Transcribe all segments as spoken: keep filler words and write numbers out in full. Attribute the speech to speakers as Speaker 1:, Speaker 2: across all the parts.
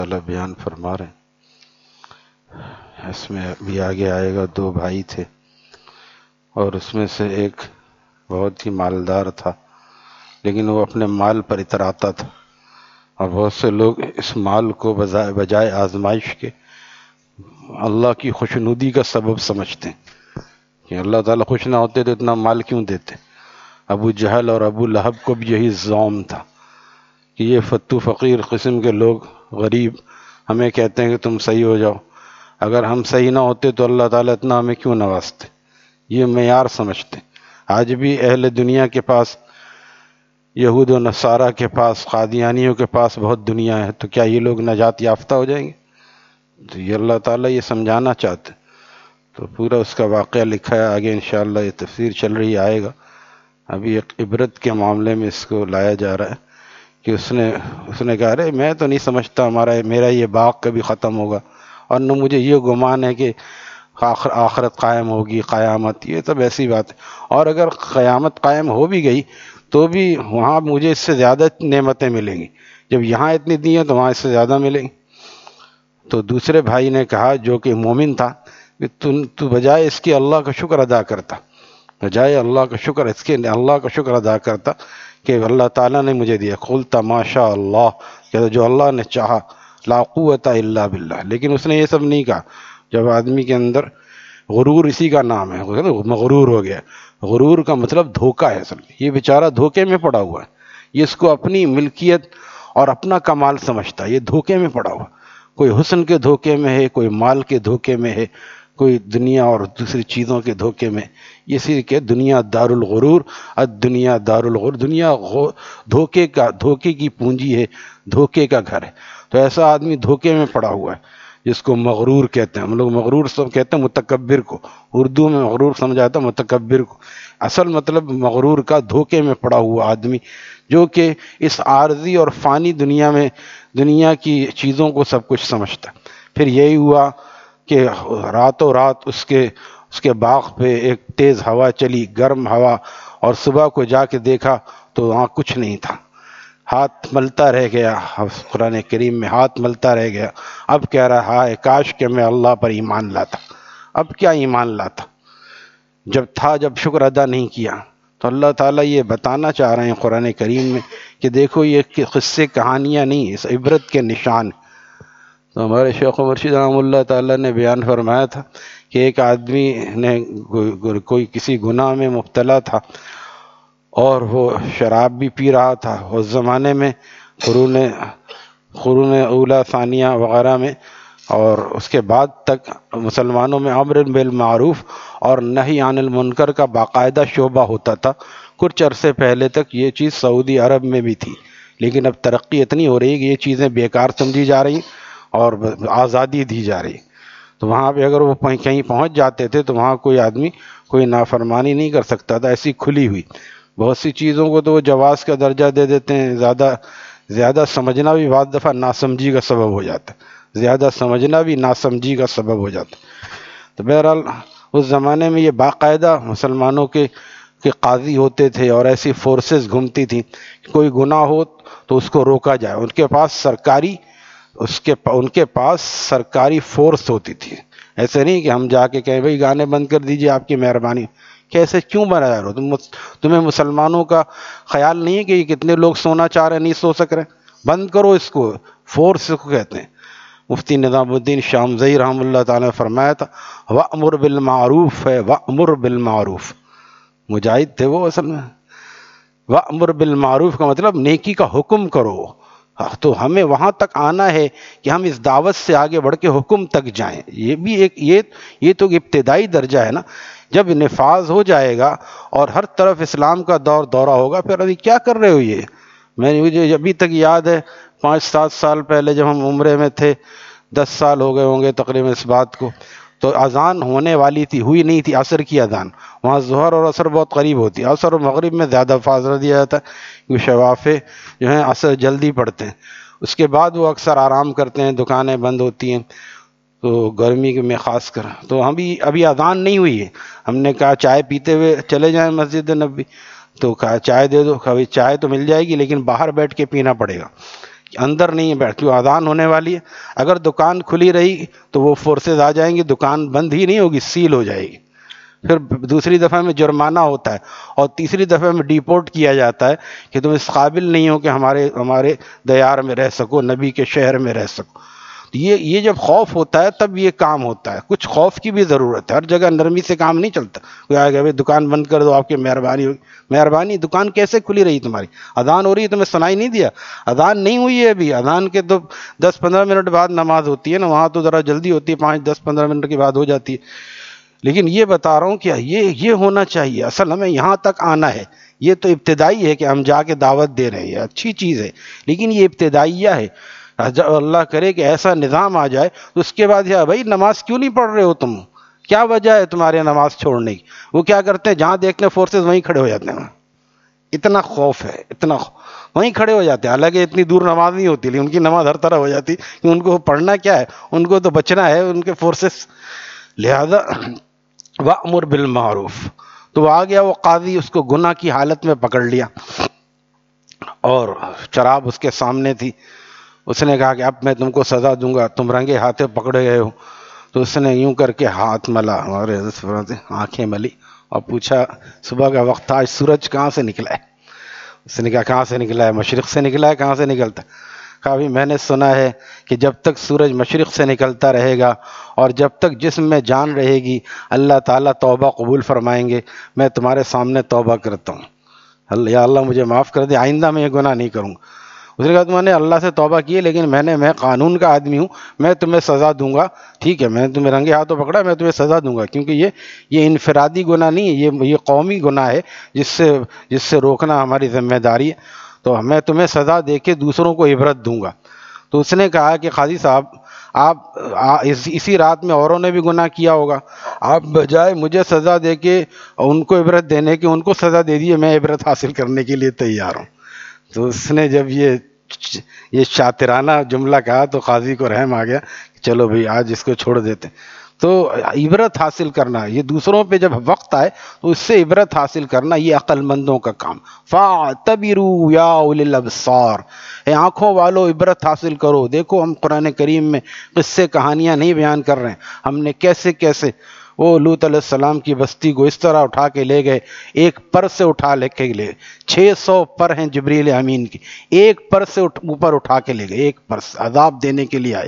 Speaker 1: اللہ بیان فرما رہے ہیں۔ اس میں بھی آگے آئے گا، دو بھائی تھے اور اس میں سے ایک بہت ہی مالدار تھا، لیکن وہ اپنے مال پر اتراتا تھا، اور بہت سے لوگ اس مال کو بجائے بجائے آزمائش کے اللہ کی خوشنودی کا سبب سمجھتے ہیں کہ اللہ تعالیٰ خوش نہ ہوتے تو اتنا مال کیوں دیتے۔ ابو جہل اور ابو لہب کو بھی یہی زوم تھا کہ یہ فتو فقیر قسم کے لوگ غریب ہمیں کہتے ہیں کہ تم صحیح ہو جاؤ، اگر ہم صحیح نہ ہوتے تو اللہ تعالیٰ اتنا ہمیں کیوں نوازتے، یہ معیار سمجھتے۔ آج بھی اہل دنیا کے پاس، یہود و نصارہ کے پاس، قادیانیوں کے پاس بہت دنیا ہے، تو کیا یہ لوگ نجات یافتہ ہو جائیں گے؟ تو یہ اللہ تعالیٰ یہ سمجھانا چاہتے۔ تو پورا اس کا واقعہ لکھا ہے، آگے انشاءاللہ یہ تفسیر چل رہی آئے گا۔ ابھی ایک عبرت کے معاملے میں اس کو لایا جا رہا ہے کہ اس نے اس نے کہا رہے میں تو نہیں سمجھتا ہمارا میرا یہ باغ کبھی ختم ہوگا، اور نہ مجھے یہ گمان ہے کہ آخر آخرت قائم ہوگی، قیامت، یہ سب ایسی بات ہے، اور اگر قیامت قائم ہو بھی گئی تو بھی وہاں مجھے اس سے زیادہ نعمتیں ملیں گی، جب یہاں اتنی دی ہیں تو وہاں اس سے زیادہ ملیں گی۔ تو دوسرے بھائی نے کہا جو کہ مومن تھا کہ تو تو بجائے اس کے اللہ کا شکر ادا کرتا، بجائے اللہ کا شکر اس کے اللہ کا شکر ادا کرتا کہ اللہ تعالیٰ نے مجھے دیا، قلت ما شاء اللہ، کہ جو اللہ نے چاہا، لا قوت الا باللہ۔ لیکن اس نے یہ سب نہیں کہا۔ جب آدمی کے اندر غرور، اسی کا نام ہے، مغرور ہو گیا۔ غرور کا مطلب دھوکہ ہے، اصل یہ بیچارہ دھوکے میں پڑا ہوا ہے، یہ اس کو اپنی ملکیت اور اپنا کمال سمجھتا ہے، یہ دھوکے میں پڑا ہوا، کوئی حسن کے دھوکے میں ہے، کوئی مال کے دھوکے میں ہے، کوئی دنیا اور دوسری چیزوں کے دھوکے میں۔ اسی کہ دنیا دار الغرور، الدنیا دار الغرور، دنیا دھوکے کا دھوکے کی پونجی ہے، دھوکے کا گھر ہے۔ تو ایسا آدمی دھوکے میں پڑا ہوا ہے جس کو مغرور کہتے ہیں۔ ہم لوگ مغرور سب کہتے ہیں متکبر کو، اردو میں مغرور سمجھا جاتا ہے متکبر کو، اصل مطلب مغرور کا دھوکے میں پڑا ہوا آدمی، جو کہ اس عارضی اور فانی دنیا میں دنیا کی چیزوں کو سب کچھ سمجھتا ہے۔ پھر یہی ہوا کہ راتوں رات اس کے اس کے باغ پہ ایک تیز ہوا چلی، گرم ہوا، اور صبح کو جا کے دیکھا تو وہاں کچھ نہیں تھا، ہاتھ ملتا رہ گیا، قرآن کریم میں ہاتھ ملتا رہ گیا۔ اب کہہ رہا ہے کاش کہ میں اللہ پر ایمان لاتا۔ اب کیا ایمان لاتا جب تھا، جب شکر ادا نہیں کیا؟ تو اللہ تعالیٰ یہ بتانا چاہ رہے ہیں قرآن کریم میں کہ دیکھو یہ قصے کہانیاں نہیں، اس عبرت کے نشان۔ تو ہمارے شیخ و مرشد رحمہ اللہ تعالیٰ نے بیان فرمایا تھا کہ ایک آدمی نے کوئی کسی گناہ میں مبتلا تھا اور وہ شراب بھی پی رہا تھا۔ اس زمانے میں قرون قرون اولا ثانیہ وغیرہ میں اور اس کے بعد تک مسلمانوں میں امر بالمعروف اور نہی عن المنکر کا باقاعدہ شعبہ ہوتا تھا۔ کچھ عرصے پہلے تک یہ چیز سعودی عرب میں بھی تھی، لیکن اب ترقی اتنی ہو رہی ہے کہ یہ چیزیں بیکار سمجھی جا رہی اور آزادی دی جا رہی۔ تو وہاں پہ اگر وہ کہیں پہنچ جاتے تھے تو وہاں کوئی آدمی کوئی نافرمانی نہیں کر سکتا تھا، ایسی کھلی ہوئی۔ بہت سی چیزوں کو تو وہ جواز کا درجہ دے دیتے ہیں، زیادہ زیادہ سمجھنا بھی بعض دفعہ ناسمجھی کا سبب ہو جاتا ہے، زیادہ سمجھنا بھی ناسمجھی کا سبب ہو جاتا ہے۔ تو بہرحال اس زمانے میں یہ باقاعدہ مسلمانوں کے کہ قاضی ہوتے تھے اور ایسی فورسز گھومتی تھیں کہ کوئی گناہ ہو تو اس کو روکا جائے۔ ان کے پاس سرکاری اس کے ان کے پاس سرکاری فورس ہوتی تھی، ایسے نہیں کہ ہم جا کے کہیں بھئی گانے بند کر دیجئے آپ کی مہربانی، کیسے کیوں بنا رہے ہو تم؟ تمہیں مسلمانوں کا خیال نہیں ہے کہ یہ کتنے لوگ سونا چاہ رہے ہیں، نہیں سو سک رہے، بند کرو اس کو۔ فورس کو کہتے ہیں۔ مفتی نظام الدین شامزئی رحمہ اللہ تعالیٰ نے فرمایا تھا وَأْمُرْ بِالْمَعْرُوفِ ہے، وَأْمُرْ بِالْمَعْرُوف، مجاہد تھے وہ اصل میں۔ وَأْمُرْ بِالْمَعْرُوف کا مطلب نیکی کا حکم کرو۔ تو ہمیں وہاں تک آنا ہے کہ ہم اس دعوت سے آگے بڑھ کے حکم تک جائیں۔ یہ بھی ایک یہ یہ تو ابتدائی درجہ ہے نا۔ جب نفاذ ہو جائے گا اور ہر طرف اسلام کا دور دورہ ہوگا، پھر ابھی کیا کر رہے ہو؟ یہ میں مجھے ابھی تک یاد ہے پانچ سات سال پہلے جب ہم عمرے میں تھے، دس سال ہو گئے ہوں گے تقریباً اس بات کو، تو اذان ہونے والی تھی، ہوئی نہیں تھی، عصر کی اذان۔ وہاں ظہر اور عصر بہت قریب ہوتی ہے، عصر اور مغرب میں زیادہ فاصلہ دیا جاتا ہے کیونکہ شوافے جو ہیں عصر جلدی پڑھتے ہیں، اس کے بعد وہ اکثر آرام کرتے ہیں، دکانیں بند ہوتی ہیں، تو گرمی میں خاص کر۔ تو ہم بھی ابھی اذان نہیں ہوئی ہے، ہم نے کہا چائے پیتے ہوئے چلے جائیں مسجد نبوی، تو کہا چائے دے دو، کبھی چائے تو مل جائے گی لیکن باہر بیٹھ کے پینا پڑے گا اندر نہیں بیٹھ کیوں اذان ہونے والی ہے. اگر دکان کھلی رہی تو وہ فورسز آ جائیں گی, دکان بند ہی نہیں ہوگی, سیل ہو جائے گی. پھر دوسری دفعہ میں جرمانہ ہوتا ہے اور تیسری دفعہ میں ڈیپورٹ کیا جاتا ہے کہ تم اس قابل نہیں ہو کہ ہمارے ہمارے دیار میں رہ سکو, نبی کے شہر میں رہ سکو. یہ یہ جب خوف ہوتا ہے تب یہ کام ہوتا ہے. کچھ خوف کی بھی ضرورت ہے, ہر جگہ نرمی سے کام نہیں چلتا. کوئی آ گیا بھائی دکان بند کر دو, آپ کی مہربانی ہوگی. مہربانی, دکان کیسے کھلی رہی تمہاری؟ اذان ہو رہی ہے, تمہیں سنائی نہیں دیا؟ اذان نہیں ہوئی ہے ابھی, اذان کے تو دس پندرہ منٹ بعد نماز ہوتی ہے نا, وہاں تو ذرا جلدی ہوتی ہے, پانچ دس پندرہ منٹ کے بعد ہو جاتی ہے. لیکن یہ بتا رہا ہوں کہ یہ یہ ہونا چاہیے. اصل ہمیں یہاں تک آنا ہے. یہ تو ابتدائی ہے کہ ہم جا کے دعوت دے رہے ہیں, اچھی چیز ہے, لیکن یہ ابتدائیہ ہے. اللہ کرے کہ ایسا نظام آ جائے تو اس کے بعد یا بھائی نماز کیوں نہیں پڑھ رہے ہو تم, کیا وجہ ہے تمہارے نماز چھوڑنے کی؟ وہ کیا کرتے ہیں, جہاں دیکھتے ہیں فورسز وہیں کھڑے ہو جاتے ہیں. اتنا خوف ہے, اتنا خوف, وہیں کھڑے ہو جاتے ہیں. حالانکہ اتنی دور نماز نہیں ہوتی, لیکن ان کی نماز ہر طرح ہو جاتی کہ ان کو پڑھنا کیا ہے, ان کو تو بچنا ہے ان کے فورسز. لہذا وَأْمُرْ بِالْمَعْرُوفِ, تو آ گیا وہ قاضی, اس کو گناہ کی حالت میں پکڑ لیا اور شراب اس کے سامنے تھی. اس نے کہا کہ اب میں تم کو سزا دوں گا, تم رنگے ہاتھے پکڑے گئے ہو. تو اس نے یوں کر کے ہاتھ ملا, ہمارے حضرت آنکھیں ملی اور پوچھا صبح کا وقت تھا, آج سورج کہاں سے نکلا ہے؟ اس نے کہا کہاں سے نکلا ہے؟ مشرق سے نکلا ہے. کہاں سے نکلتا ہے؟ کہا بھی میں نے سنا ہے کہ جب تک سورج مشرق سے نکلتا رہے گا اور جب تک جسم میں جان رہے گی اللہ تعالیٰ توبہ قبول فرمائیں گے. میں تمہارے سامنے توبہ کرتا ہوں, یا اللہ مجھے معاف کر دے, آئندہ میں یہ گناہ نہیں کروں گا. اس نے کہا تم نے اللہ سے توبہ کی ہے, لیکن میں نے میں قانون کا آدمی ہوں, میں تمہیں سزا دوں گا. ٹھیک ہے, میں نے تمہیں رنگے ہاتھوں پکڑا, میں تمہیں سزا دوں گا, کیونکہ یہ یہ انفرادی گناہ نہیں ہے, یہ یہ قومی گناہ ہے جس سے جس سے روکنا ہماری ذمہ داری ہے. تو میں تمہیں سزا دے کے دوسروں کو عبرت دوں گا. تو اس نے کہا کہ قاضی صاحب آپ اسی رات میں اوروں نے بھی گناہ کیا ہوگا, آپ بجائے مجھے سزا دے کے ان کو عبرت دینے کے ان کو سزا دے دیے, میں عبرت حاصل کرنے کے لیے تیار ہوں. تو اس نے جب یہ یہ شاطرانہ جملہ کہا تو قاضی کو رحم آ گیا, چلو بھئی آج اس کو چھوڑ دیتے. تو عبرت حاصل کرنا, یہ دوسروں پہ جب وقت آئے تو اس سے عبرت حاصل کرنا, یہ عقل مندوں کا کام. فَاعْتَبِرُوا يَا أُولِي الْأَبْصَارِ, اے آنکھوں والو عبرت حاصل کرو. دیکھو ہم قرآن کریم میں قصے کہانیاں نہیں بیان کر رہے ہیں, ہم نے کیسے کیسے وہ لوط علیہ السلام کی بستی کو اس طرح اٹھا کے لے گئے, ایک پر سے اٹھا لے کے لے, چھ سو پر ہیں جبریل امین کی, ایک پر سے اوپر اٹھا کے لے گئے, ایک پر سے عذاب دینے کے لیے آئے.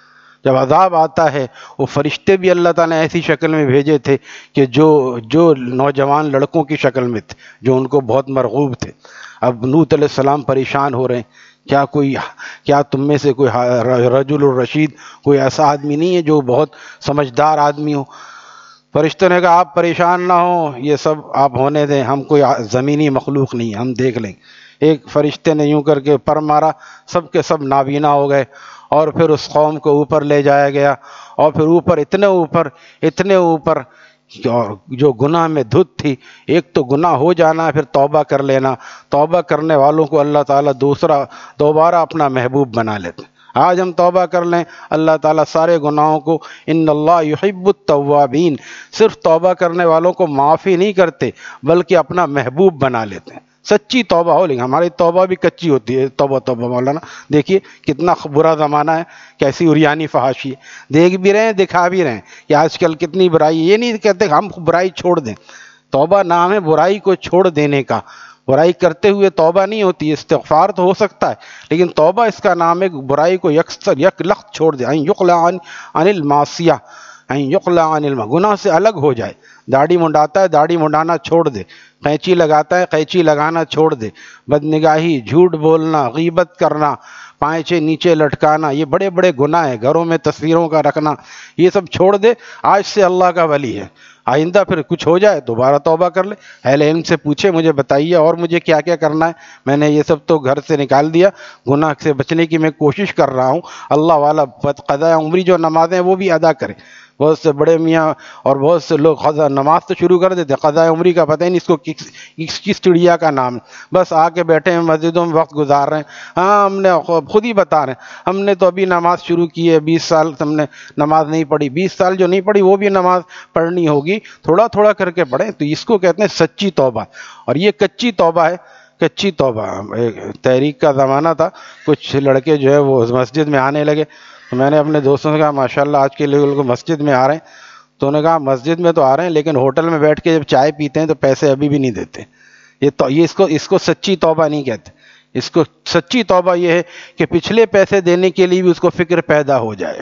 Speaker 1: جب عذاب آتا ہے, وہ فرشتے بھی اللہ تعالیٰ نے ایسی شکل میں بھیجے تھے کہ جو جو نوجوان لڑکوں کی شکل میں تھے, جو ان کو بہت مرغوب تھے. اب لوط علیہ السلام پریشان ہو رہے ہیں, کیا کوئی کیا تم میں سے کوئی رجل الرشید, کوئی ایسا آدمی نہیں ہے جو بہت سمجھدار آدمی ہو؟ فرشتوں نے کہا آپ پریشان نہ ہو, یہ سب آپ ہونے دیں, ہم کوئی زمینی مخلوق نہیں, ہم دیکھ لیں. ایک فرشتے نے یوں کر کے پر مارا, سب کے سب نابینا ہو گئے, اور پھر اس قوم کو اوپر لے جایا گیا, اور پھر اوپر اتنے اوپر اتنے اوپر اور جو گناہ میں دھت تھی. ایک تو گناہ ہو جانا, پھر توبہ کر لینا. توبہ کرنے والوں کو اللہ تعالیٰ دوسرا دوبارہ اپنا محبوب بنا لیتے. آج ہم توبہ کر لیں, اللہ تعالیٰ سارے گناہوں کو, ان اللہ یحب التوابین, صرف توبہ کرنے والوں کو معافی نہیں کرتے بلکہ اپنا محبوب بنا لیتے ہیں. سچی توبہ ہو, لیکن ہماری توبہ بھی کچی ہوتی ہے. توبہ توبہ مولانا دیکھیے کتنا برا زمانہ ہے, کیسی اریانی فحاشی ہے, دیکھ بھی رہے ہیں دکھا بھی رہے ہیں کہ آج کل کتنی برائی. یہ نہیں کہتے ہم برائی چھوڑ دیں, توبہ نام ہے برائی کو چھوڑ دینے کا. برائی کرتے ہوئے توبہ نہیں ہوتی, استغفار تو ہو سکتا ہے, لیکن توبہ اس کا نام ہے برائی کو یکسر یک لخت چھوڑ دے. این یقلع عن المعصیہ, این یقلع عن الم, گناہ سے الگ ہو جائے. داڑھی منڈاتا ہے داڑھی منڈانا چھوڑ دے, قینچی لگاتا ہے قینچی لگانا چھوڑ دے, بدنگاہی, جھوٹ بولنا, غیبت کرنا, پائچے نیچے لٹکانا, یہ بڑے بڑے گناہ ہیں. گھروں میں تصویروں کا رکھنا, یہ سب چھوڑ دے. آج سے اللہ کا ولی ہے, آئندہ پھر کچھ ہو جائے دوبارہ توبہ کر لے. اہل علم سے پوچھے مجھے بتائیے اور مجھے کیا کیا کرنا ہے, میں نے یہ سب تو گھر سے نکال دیا, گناہ سے بچنے کی میں کوشش کر رہا ہوں. اللہ والا قضاء عمری جو نمازیں وہ بھی ادا کرے. بہت سے بڑے میاں اور بہت سے لوگ قضا نماز تو شروع کر دیتے, قضاء عمری کا پتہ ہی نہیں اس کو کس کس چڑیا کا نام ہے, بس آ کے بیٹھے ہیں مسجدوں میں وقت گزار رہے ہیں. ہاں ہم نے خود ہی بتا رہے ہیں, ہم نے تو ابھی نماز شروع کی ہے, بیس سال ہم نے نماز نہیں پڑھی. بیس سال جو نہیں پڑھی وہ بھی نماز پڑھنی ہوگی, تھوڑا تھوڑا کر کے پڑھیں. تو اس کو کہتے ہیں سچی توبہ, اور یہ کچی توبہ ہے. کچی توبہ. تحریک کا زمانہ تھا, کچھ لڑکے جو ہے وہ مسجد میں آنے لگے, تو میں نے اپنے دوستوں سے کہا ماشاءاللہ آج کے لوگ مسجد میں آ رہے ہیں. تو انہوں نے کہا مسجد میں تو آ رہے ہیں لیکن ہوٹل میں بیٹھ کے جب چائے پیتے ہیں تو پیسے ابھی بھی نہیں دیتے. یہ تو یہ اس کو اس کو سچی توبہ نہیں کہتے. اس کو سچی توبہ یہ ہے کہ پچھلے پیسے دینے کے لیے بھی اس کو فکر پیدا ہو جائے.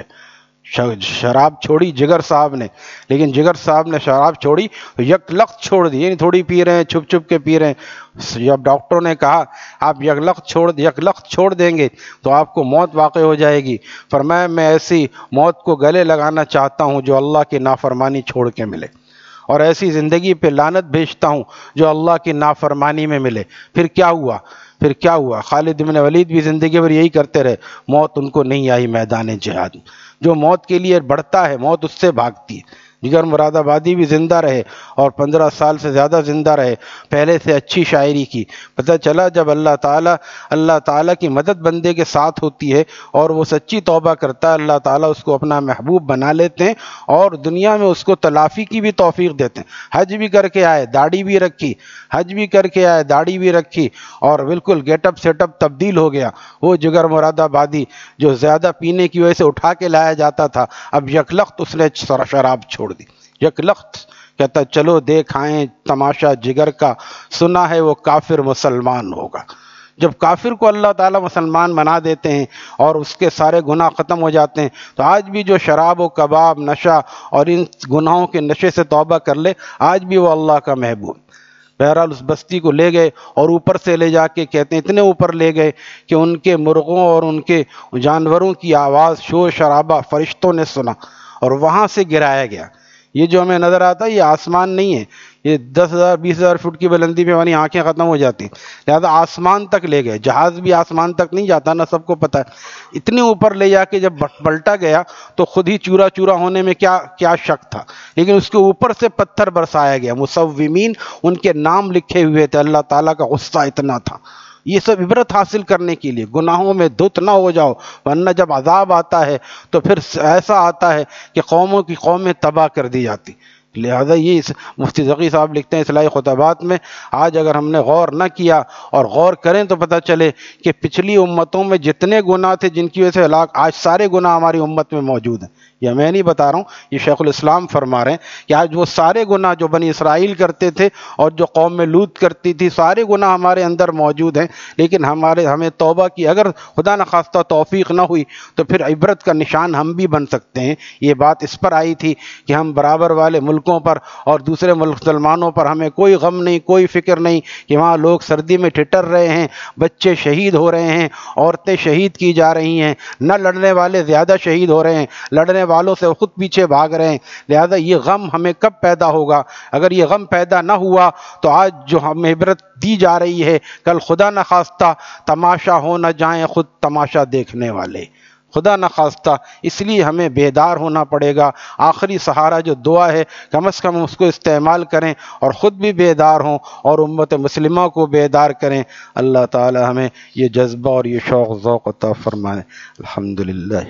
Speaker 1: شراب چھوڑی جگر صاحب نے, لیکن جگر صاحب نے شراب چھوڑی تو یک لخت چھوڑ دی, یعنی تھوڑی پی رہے ہیں, چھپ چھپ کے پی رہے ہیں. جب ڈاکٹروں نے کہا آپ یک لخت چھوڑ یک لخت چھوڑ دیں گے تو آپ کو موت واقع ہو جائے گی, فرمایا میں ایسی موت کو گلے لگانا چاہتا ہوں جو اللہ کی نافرمانی چھوڑ کے ملے, اور ایسی زندگی پہ لعنت بھیجتا ہوں جو اللہ کی نافرمانی میں ملے. پھر کیا ہوا پھر کیا ہوا خالد بن ولید بھی زندگی بھر یہی کرتے رہے, موت ان کو نہیں آئی میدان جہاد. جو موت کے لیے بڑھتا ہے موت اس سے بھاگتی ہے. جگر مراد آبادی بھی زندہ رہے اور پندرہ سال سے زیادہ زندہ رہے, پہلے سے اچھی شاعری کی. پتہ چلا جب اللہ تعالیٰ اللہ تعالیٰ کی مدد بندے کے ساتھ ہوتی ہے اور وہ سچی توبہ کرتا ہے, اللہ تعالیٰ اس کو اپنا محبوب بنا لیتے ہیں اور دنیا میں اس کو تلافی کی بھی توفیق دیتے ہیں. حج بھی کر کے آئے, داڑھی بھی رکھی, حج بھی کر کے آئے, داڑھی بھی رکھی, اور بالکل گیٹ اپ سیٹ اپ تبدیل ہو گیا. وہ جگر مراد آبادی جو زیادہ پینے کی وجہ سے اٹھا کے لایا جاتا تھا, اب یکلخت اس نے شراب چھوڑ دی. یک لخت کہتا چلو دیکھ آئیں تماشا جگر کا, سنا ہے وہ کافر مسلمان ہوگا. جب کافر کو اللہ تعالیٰ مسلمان بنا دیتے ہیں اور اس کے سارے گناہ ختم ہو جاتے ہیں, تو آج بھی جو شراب و کباب نشہ اور ان گناہوں کے نشے سے توبہ کر لے, آج بھی وہ اللہ کا محبوب. بہرحال اس بستی کو لے گئے اور اوپر سے لے جا کے کہتے ہیں اتنے اوپر لے گئے کہ ان کے مرغوں اور ان کے جانوروں کی آواز شور شرابہ فرشتوں نے سنا اور وہاں سے گرایا گیا. یہ جو ہمیں نظر آتا ہے یہ آسمان نہیں ہے, یہ دس ہزار بیس ہزار فٹ کی بلندی پہ ہماری آنکھیں ختم ہو جاتی, لہذا آسمان تک لے گئے. جہاز بھی آسمان تک نہیں جاتا نا, سب کو پتہ ہے. اتنے اوپر لے جا کے جب پلٹا گیا تو خود ہی چورا چورا ہونے میں کیا کیا شک تھا, لیکن اس کے اوپر سے پتھر برسایا گیا. مصومین ان کے نام لکھے ہوئے تھے, اللہ تعالیٰ کا غصہ اتنا تھا. یہ سب عبرت حاصل کرنے کے لیے, گناہوں میں دھت نہ ہو جاؤ, ورنہ جب عذاب آتا ہے تو پھر ایسا آتا ہے کہ قوموں کی قومیں تباہ کر دی جاتی. لہذا یہ مفتی ذکی صاحب لکھتے ہیں اصلاحی خطبات میں, آج اگر ہم نے غور نہ کیا اور غور کریں تو پتہ چلے کہ پچھلی امتوں میں جتنے گناہ تھے جن کی وجہ سے ہلاک, آج سارے گناہ ہماری امت میں موجود ہیں. یہ میں نہیں بتا رہا ہوں, یہ شیخ الاسلام فرما رہے ہیں کہ آج وہ سارے گناہ جو بنی اسرائیل کرتے تھے اور جو قوم میں لوط کرتی تھی, سارے گناہ ہمارے اندر موجود ہیں. لیکن ہمارے ہمیں توبہ کی اگر خدا نخواستہ توفیق نہ ہوئی تو پھر عبرت کا نشان ہم بھی بن سکتے ہیں. یہ بات اس پر آئی تھی کہ ہم برابر والے ملکوں پر اور دوسرے ملک مسلمانوں پر ہمیں کوئی غم نہیں, کوئی فکر نہیں کہ وہاں لوگ سردی میں ٹھٹر رہے ہیں, بچے شہید ہو رہے ہیں, عورتیں شہید کی جا رہی ہیں, نہ لڑنے والے زیادہ شہید ہو رہے ہیں, لڑنے والوں سے خود پیچھے بھاگ رہے ہیں. لہذا یہ غم ہمیں کب پیدا ہوگا؟ اگر یہ غم پیدا نہ ہوا تو آج جو ہمیں عبرت دی جا رہی ہے, کل خدا نخواستہ تماشا ہو نہ جائیں خود تماشا دیکھنے والے, خدا نخواستہ. اس لیے ہمیں بیدار ہونا پڑے گا. آخری سہارا جو دعا ہے کم از کم اس کو استعمال کریں اور خود بھی بیدار ہوں اور امت مسلمہ کو بیدار کریں. اللہ تعالی ہمیں یہ جذبہ اور یہ شوق ذوق عطا فرمائے. الحمدللہ.